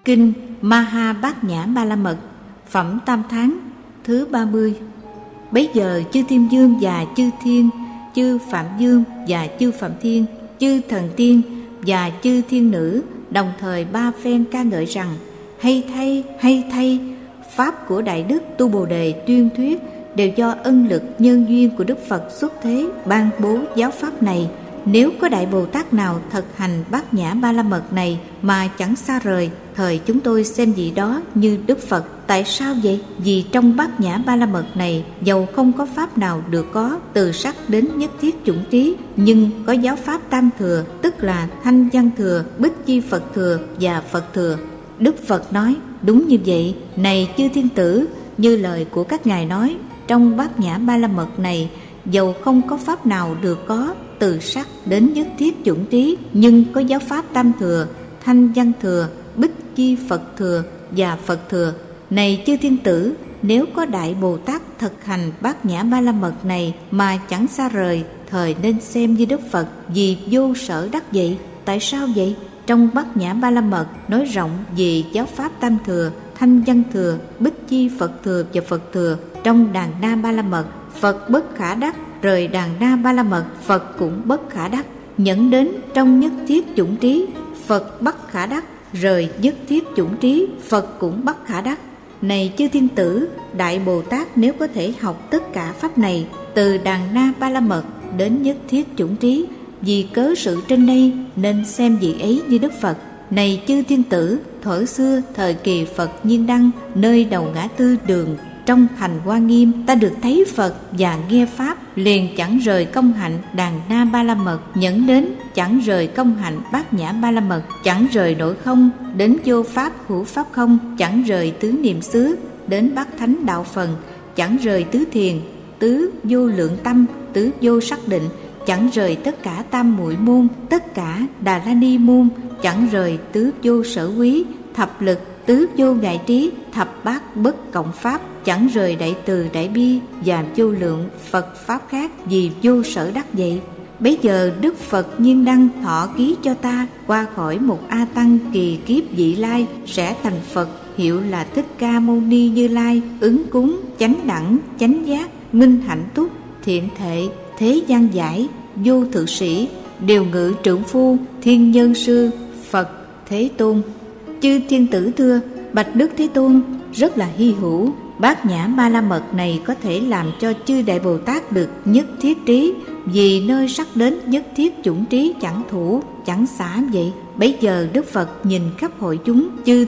Kinh Maha Bát Nhã Ba La Mật, phẩm Tam Tháng, thứ 30. Bấy giờ chư Thiên Vương và chư Thiên, chư Phạm Vương và chư Phạm Thiên, chư Thần Tiên và chư Thiên Nữ đồng thời ba phen ca ngợi rằng: hay thay, pháp của Đại Đức Tu Bồ Đề tuyên thuyết đều do ân lực nhân duyên của Đức Phật xuất thế ban bố giáo pháp này. Nếu có Đại Bồ Tát nào thực hành Bát Nhã Ba La Mật này mà chẳng xa rời, thời chúng tôi xem vị đó như Đức Phật. Tại sao vậy? Vì trong Bát Nhã Ba La Mật này, dầu không có pháp nào được có từ sắc đến nhất thiết chủng trí, nhưng có giáo pháp tam thừa, tức là Thanh Văn Thừa, Bích Chi Phật Thừa và Phật Thừa. Đức Phật nói: đúng như vậy, này chư thiên tử, như lời của các ngài nói, trong Bát Nhã Ba La Mật này, dầu không có pháp nào được có từ sắc đến nhất thiết chủng trí, nhưng có giáo pháp tam thừa, Thanh Văn Thừa, Bích Chi Phật Thừa và Phật Thừa. Này chư thiên tử, nếu có Đại Bồ Tát thực hành Bát Nhã Ba La Mật này mà chẳng xa rời, thời nên xem như Đức Phật, vì vô sở đắc vậy. Tại sao vậy? Trong Bát Nhã Ba La Mật nói rộng về giáo pháp tam thừa, Thanh Văn Thừa, Bích Chi Phật Thừa và Phật Thừa. Trong Đàn Na Ba La Mật, Phật bất khả đắc, rời Đàn Na Ba La Mật, Phật cũng bất khả đắc. Nhẫn đến trong nhất thiết chủng trí, Phật bất khả đắc, rời nhất thiết chủng trí, Phật cũng bất khả đắc. Này chư thiên tử, Đại Bồ Tát nếu có thể học tất cả pháp này từ Đàn Na Ba La Mật đến nhất thiết chủng trí, vì cớ sự trên đây nên xem vị ấy như Đức Phật. Này chư thiên tử, thuở xưa thời kỳ Phật Nhiên Đăng, nơi đầu ngã tư đường trong thành Hoa Nghiêm, ta được thấy Phật và nghe pháp, liền chẳng rời công hạnh Đàn Na Ba La Mật, nhẫn đến chẳng rời công hạnh Bát Nhã Ba La Mật, chẳng rời nội không đến vô pháp hữu pháp không, chẳng rời tứ niệm xứ đến bát thánh đạo phần, chẳng rời tứ thiền, tứ vô lượng tâm, tứ vô sắc định, chẳng rời tất cả tam muội môn, tất cả Đà La Ni môn, chẳng rời tứ vô sở quý, thập lực, tứ vô ngại trí, thập bát bất cộng pháp, chẳng rời đại từ đại bi và vô lượng Phật pháp khác, vì vô sở đắc vậy. Bấy giờ Đức Phật Nhiên Đăng thọ ký cho ta, qua khỏi một A Tăng kỳ kiếp vị lai sẽ thành Phật, hiệu là Thích Ca Mâu Ni Như Lai, ứng cúng, chánh đẳng, chánh giác, minh hạnh túc, thiện thệ, thế gian giải, vô thượng sĩ, điều ngự trượng phu, thiên nhân sư, Phật Thế Tôn. Chư thiên tử thưa: bạch Đức Thế Tôn, rất là hy hữu, Bát Nhã Ba La Mật này có thể làm cho chư Đại Bồ Tát được nhất thiết trí, vì nơi sắc đến nhất thiết chủng trí chẳng thủ, chẳng xả vậy. Bấy giờ Đức Phật nhìn khắp hội chúng, chư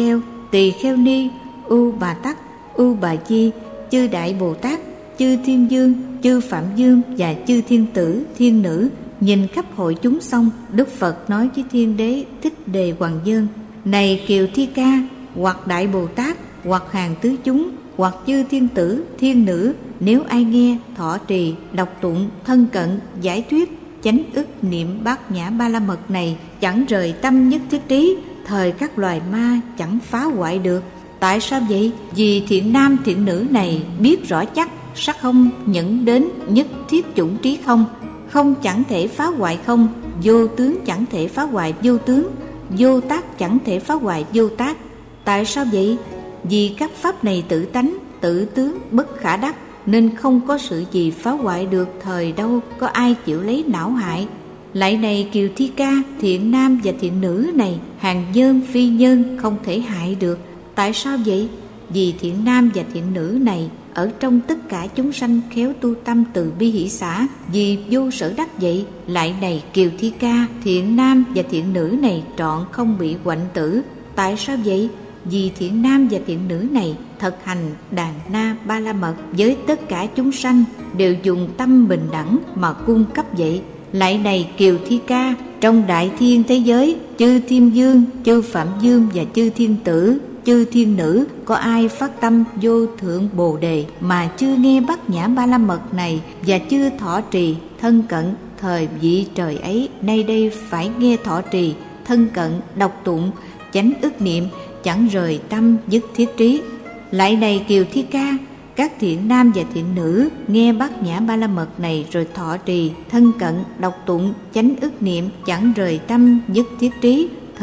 tỳ kheo ni, U Bà Tắc, U Bà Chi, chư Đại Bồ Tát, chư Thiên Vương, chư Phạm Vương và chư thiên tử, thiên nữ. Nhìn khắp hội chúng xong, Đức Phật nói với Thiên Đế Thích Đề Hoàng Dơn: này Kiều Thi Ca, hoặc Đại Bồ Tát, hoặc hàng tứ chúng, hoặc chư thiên tử, thiên nữ, nếu ai nghe, thọ trì, đọc tụng, thân cận, giải thuyết, chánh ức niệm Bát Nhã Ba La Mật này, chẳng rời tâm nhất thiết trí, thời các loài ma chẳng phá hoại được. Tại sao vậy? Vì thiện nam thiện nữ này biết rõ chắc sắc không nhẫn đến nhất thiết chủng trí không, không chẳng thể phá hoại không, vô tướng chẳng thể phá hoại vô tướng, vô tác chẳng thể phá hoại vô tác. Tại sao vậy? Vì các pháp này tự tánh, tự tướng, bất khả đắc, nên không có sự gì phá hoại được, thời đâu có ai chịu lấy não hại. Lại này Kiều Thi Ca, thiện nam và thiện nữ này, hàng nhân phi nhân không thể hại được. Tại sao vậy? Vì thiện nam và thiện nữ này ở trong tất cả chúng sanh khéo tu tâm từ bi hỷ xả, vì vô sở đắc vậy. Lại này Kiều Thi Ca, thiện nam và thiện nữ này trọn không bị quạnh tử. Tại sao vậy? Vì thiện nam và thiện nữ này thực hành Đàn Na Ba La Mật với tất cả chúng sanh đều dùng tâm bình đẳng mà cung cấp vậy. Lại này Kiều Thi Ca, trong đại thiên thế giới, chư Thiên Vương, chư Phạm Vương và chư thiên tử, chư thiên nữ, có ai phát tâm vô thượng Bồ Đề mà chưa nghe Bát Nhã Ba La Mật này và chưa thọ trì, thân cận, thời vị trời ấy nay đây phải nghe thọ trì, thân cận, đọc tụng, chánh ức niệm, chẳng rời tâm nhất thiết trí. Lại này Kiều Thi Ca, các thiện nam và thiện nữ nghe Bát Nhã Ba La Mật này rồi thọ trì, thân cận, đọc tụng, chánh ức niệm, chẳng rời tâm nhất thiết trí,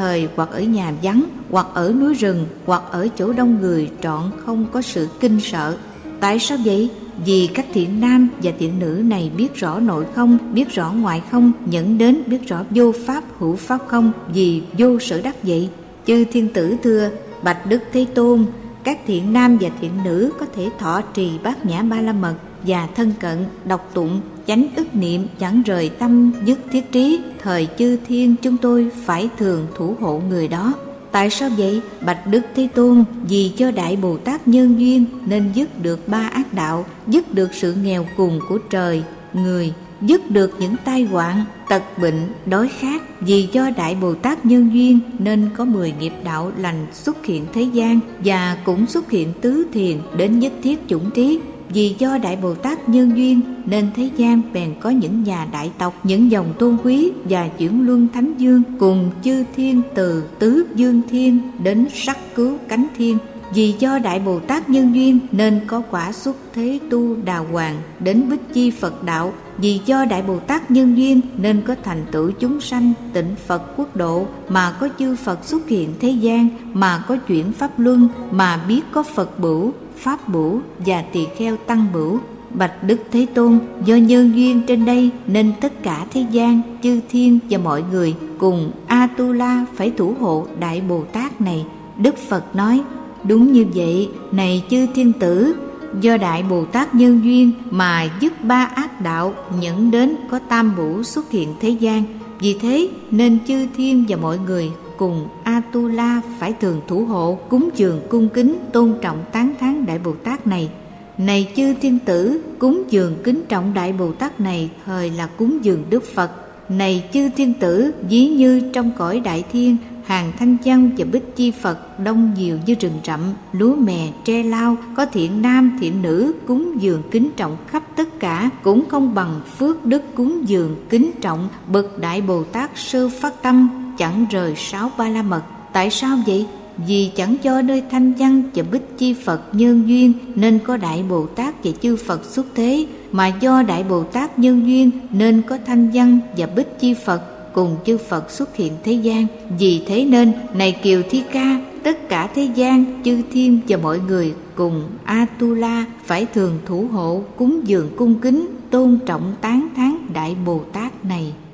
thời hoặc ở nhà vắng, hoặc ở núi rừng, hoặc ở chỗ đông người trọn không có sự kinh sợ. Tại sao vậy? Vì các thiện nam và thiện nữ này biết rõ nội không, biết rõ ngoại không, nhận đến biết rõ vô pháp hữu pháp không, vì vô sở đắc vậy. Chư thiên tử thưa: bạch Đức Thế Tôn, các thiện nam và thiện nữ có thể thọ trì bát nhã ba la mật và thân cận, đọc tụng, chánh ức niệm, chẳng rời tâm, dứt thiết trí. Thời chư thiên chúng tôi phải thường thủ hộ người đó. Tại sao vậy? Bạch Đức Thế Tôn, vì cho Đại Bồ Tát nhân duyên nên dứt được ba ác đạo, dứt được sự nghèo cùng của trời, người, dứt được những tai họa, tật bệnh, đói khát. Vì do Đại Bồ Tát nhân duyên nên có 10 nghiệp đạo lành xuất hiện thế gian, và cũng xuất hiện tứ thiền đến nhất thiết chủng trí. Vì do Đại Bồ Tát nhân duyên nên thế gian bèn có những nhà đại tộc, những dòng tôn quý và chuyển luân thánh dương cùng chư thiên từ tứ dương thiên đến sắc cứu cánh thiên. Vì do Đại Bồ Tát nhân duyên nên có quả xuất thế tu đà hoàng đến bích chi Phật đạo. Vì do Đại Bồ Tát nhân duyên nên có thành tựu chúng sanh tịnh Phật quốc độ, mà có chư Phật xuất hiện thế gian, mà có chuyển pháp luân, mà biết có Phật bửu, Pháp bửu và tỳ kheo tăng bửu. Bạch Đức Thế Tôn, do nhân duyên trên đây nên tất cả thế gian, chư thiên và mọi người cùng Atula phải thủ hộ Đại Bồ Tát này. Đức Phật nói: đúng như vậy, này chư thiên tử, do Đại Bồ Tát nhân duyên mà dứt ba ác đạo, dẫn đến có tam bửu xuất hiện thế gian. Vì thế nên chư thiên và mọi người cùng Atula phải thường thủ hộ, cúng dường cung kính, tôn trọng tán thán Đại Bồ Tát này. Này chư thiên tử, cúng dường kính trọng Đại Bồ Tát này thời là cúng dường Đức Phật. Này chư thiên tử, ví như trong cõi đại thiên, hàng thanh văn và bích chi Phật đông nhiều như rừng rậm, lúa mè, tre lau, có thiện nam thiện nữ cúng dường kính trọng khắp tất cả, cũng không bằng phước đức cúng dường kính trọng bậc Đại Bồ Tát sơ phát tâm, chẳng rời 6 ba la mật. Tại sao vậy? Vì chẳng cho nơi thanh văn và bích chi Phật nhân duyên nên có Đại Bồ Tát và chư Phật xuất thế, mà do Đại Bồ Tát nhân duyên nên có thanh văn và bích chi Phật cùng chư Phật xuất hiện thế gian. Vì thế nên, này Kiều Thi Ca, tất cả thế gian, chư thiên và mọi người cùng Atula phải thường thủ hộ, cúng dường cung kính, tôn trọng tán thán Đại Bồ Tát này.